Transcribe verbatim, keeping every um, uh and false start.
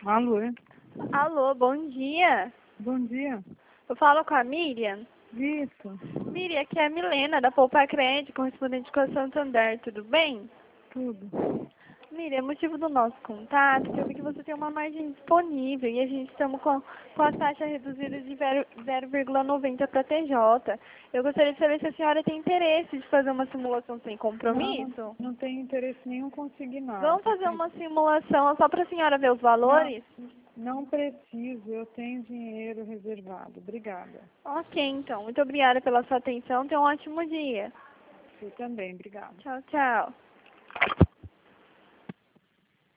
Alô? Alô, bom dia. Bom dia. Eu falo com a Miriam. Isso. Miriam, aqui é a Milena, da Poupa Crédito, correspondente com a Santander, tudo bem? Tudo. Miriam, motivo do nosso contato, eu vi que você tem uma margem disponível e a gente estamos com, com a taxa reduzida de zero vírgula noventa para T J. Eu gostaria de saber se a senhora tem interesse de fazer uma simulação sem compromisso. Não, não tenho interesse nenhum consignado. Vamos fazer uma simulação só para a senhora ver os valores? Não, não preciso, eu tenho dinheiro reservado. Obrigada. Ok, então. Muito obrigada pela sua atenção. Tenha um ótimo dia. Você também, obrigada. Tchau, tchau.